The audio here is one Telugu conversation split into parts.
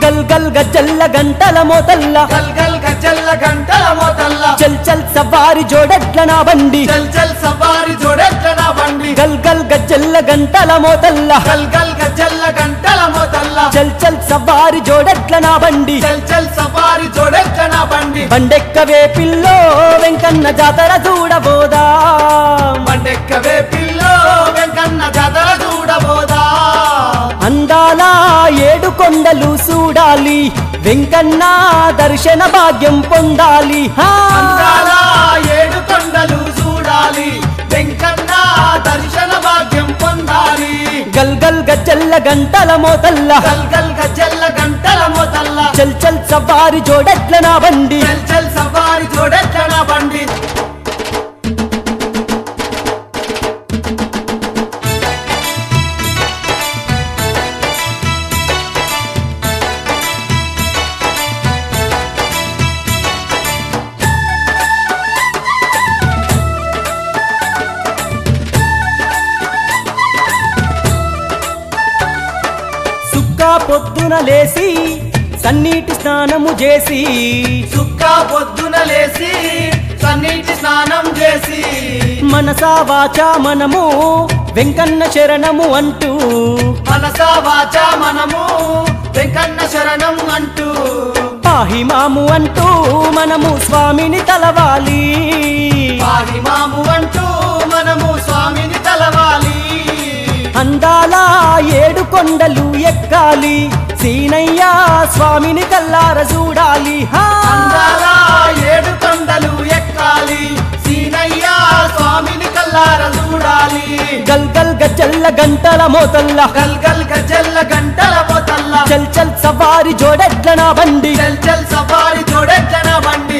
గల్ గల్ గజ్జల్ల గంటల మోతల్ల గల్ గల్ గజ్జల్ల గంటల మోతల్ల చల్ చల్ సవారి జోడెట్ల నా బండి చల్ చల్ సవారి జోడెట్ల నా బండి గల్ గల్ గజ్జల్ల గంటల మోతల్ల గల్ గల్ గజ్జల్ల గంటల మోతల్ల చల్ చల్ సవారి జోడెట్ల నా బండి చల్ చల్ సవారి జోడెట్ల నా బండి బండెక్కవే పిల్లో వెంకన్న జాతర చూడబోదా బండెక్కవే పిల్లో వెంకన్న జాతర చూడబోదా అందాల ఏడు కొండలు చూడాలి వెంకన్న దర్శన భాగ్యం పొందాలి అందాల ఏడు కొండలు చూడాలి వెంకన్న దర్శన భాగ్యం పొందాలి గల్ గల్ గజ్జల్ల గంటల మోతల్ల గల్ గల్ గజ్జల్ల గంటల మోతల్ల చల్ చల్ సవారి జోడెట్ల నా బండి చల్ చల్ సవారి జోడెట్ల నా బండి పొద్దున లేసి సన్నీటి స్నానము చేసి సుక్క పొద్దున లేసి సన్నీటి స్నానం చేసి మనసా వాచా మనము వెంకన్న శరణము అంటూ మనసా వాచా మనము వెంకన్న శరణం అంటూ పాహిమాము అంటూ మనము స్వామిని తలవాలి పాహిమాము అంటూ మనము స్వామిని తలవాలి అందాల ఏడు కొండలు ఎక్కాలి సీనయ్య స్వామిని కల్లార చూడాలి అందాల ఏడు కొండలు ఎక్కాలి సీనయ్య స్వామిని కల్లార చూడాలి గల్ గల్ గజ్జల్ల గంటల మోతల్ల గల్ గల్ గజ్జల్ల గంటల మోతల్ల చల్ చల్ సవారి జోడెట్ల నా బండి చల్ చల్ సవారి జోడెట్ల నా బండి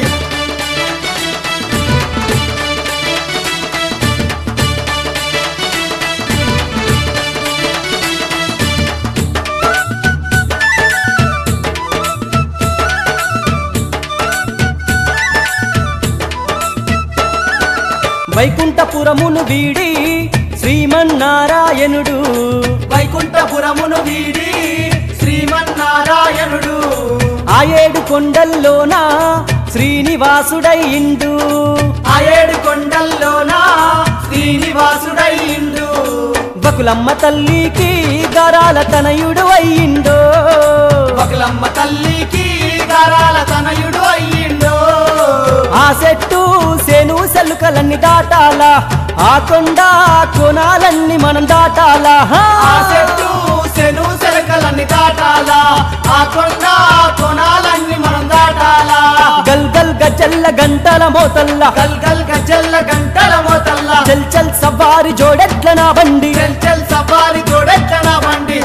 వైకుంఠపురమును వీడి శ్రీమన్నారాయణుడు వైకుంఠపురమును వీడి శ్రీమన్నారాయణుడు ఆ ఏడు కొండల్లోన శ్రీనివాసుడయ్యిండు ఆ ఏడు కొండల్లోన శ్రీనివాసుడయ్యిండు బకులమ్మ తల్లికి గరాల తనయుడు అయ్యిండు బకులమ్మ తల్లికి గారాల తనయుడు అయ్యిండు ఆ చెట్టు సేను సెలుకలన్నీ దాటాలా ఆ కొండ కోనాలన్నీ మనం దాటాలా ఆ చెట్టు సెను సెలకలన్నీ దాటాలా ఆ కొండ కోనాలన్నీ మనం దాటాలా గల్ గల్ గజ్జల్ల గంటల మోతల్ల గల్ గల్ గజ్జల్ల గంటల మోతల్ల చల్ చల్ సవారి జోడెట్ల నా బండి చల్ చల్ సవారి జోడెట్ల నా బండి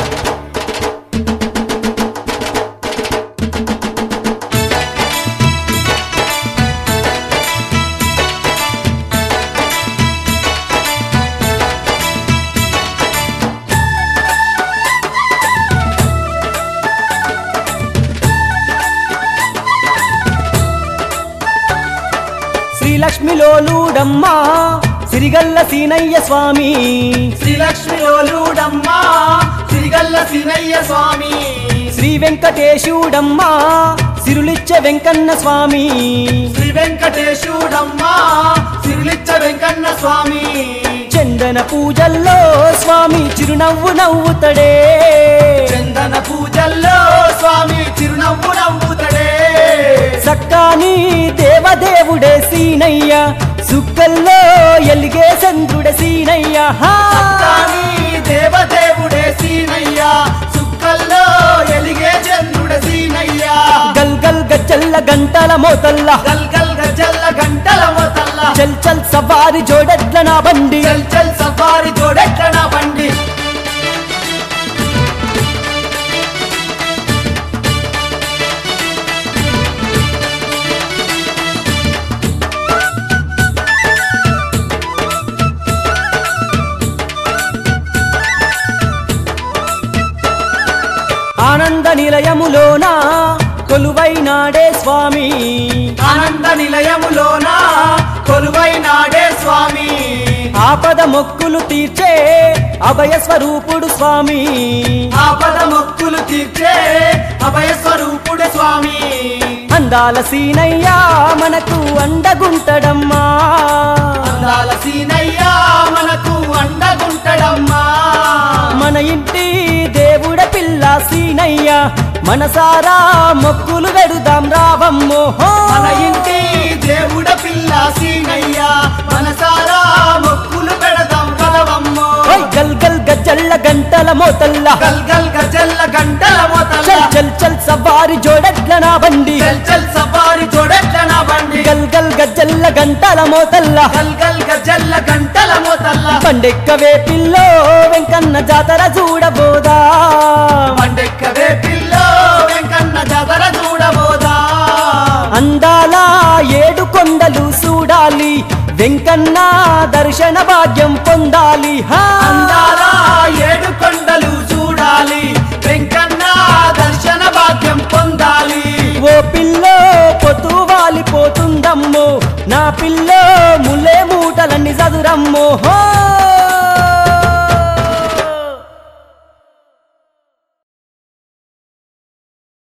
శ్రీలక్ష్మిలోలుడమ్మా సిరిగల్ల సీనయ్య స్వామి శ్రీలక్ష్మిలోలుడమ్మా సిరిగల్ల సీనయ్య స్వామి శ్రీ వెంకటేశుడమ్మా సిరులిచ్చ వెంకన్న స్వామి శ్రీ వెంకటేశుడమ్మా సిరులిచ్చ వెంకన్న స్వామి చందన పూజల్లో స్వామి చిరునవ్వు నవ్వుతడే చందన పూజల్లో స్వామి చిరునవ్వు నవ్వుతడే సక్కాని దేవదేవుడే సీనయ్య సుక్కల్లో ఎలిగే చంద్రుడే సీనయ్య సక్కాని దేవదేవుడే సీనయ్య సుక్కల్లో ఎలిగే చంద్రుడే సీనయ్య గల్ గల్ గజ్జల్ల గంటల మోతల్ల గల్ గల్ గజ్జల్ల గంటల మోతల్ల చల్ చల్ సవారి జోడెట్ల నా బండి చల్ చల్ సవారి జోడెట్ల నా బండి ఆనంద నిలయములోన కొలువైనాడే స్వామి ఆనంద నిలయములోన కొలువైనాడే స్వామి ఆపద మొక్కులు తీర్చే అభయ స్వరూపుడు స్వామి ఆపద మొక్కులు తీర్చే అభయ స్వరూపుడు స్వామి అందాల సీనయ్య మనకు అండగుంటడమ్మా అందాల సీనయ్య మనకు అండగుంటడమ్మా మన ఇంటి దేవుడ పిల్ల సీనయ్య మనసారా మొక్కులు వెడుదాం రావమ్మో మన ఇంటి దేవుడ పిల్ల సీనయ్య మనసారా మొక్కులు పెడదాం కలవమ్మో ఓయ్ గల్ గల్ గజ్జల్ల గంటల మోతల్లా గల్ గల్ గజల్ల గంటల మోతల్ల చల్ చల్ చల్ సవారి జోడెట్ల నా బండి చల్ చల్ సఫారీ జోడెట్ల నా బండి గల్ గల్ గజ్జల్ల గంటల మోతల్లా గల్ గల్ గజల్ల గంటల మోతల్ల పండెక్కవే పిల్లో వెంకన్న జాతర చూడబోదా పండెక్కవే పిల్లో వెంకన్న జాతర చూడబోదా అందాల ఏడు కొండలు చూడాలి వెంకన్న దర్శన భాగ్యం పొందాలి హా అందాల ఏడు కొండలు చూడాలి వెంకన్న దర్శన భాగ్యం పొందాలి ఓ పిల్లో పొతు వాలిపోతుందమ్మో నా పిల్లో ములే మూటలన్నీ చదురమ్మో హో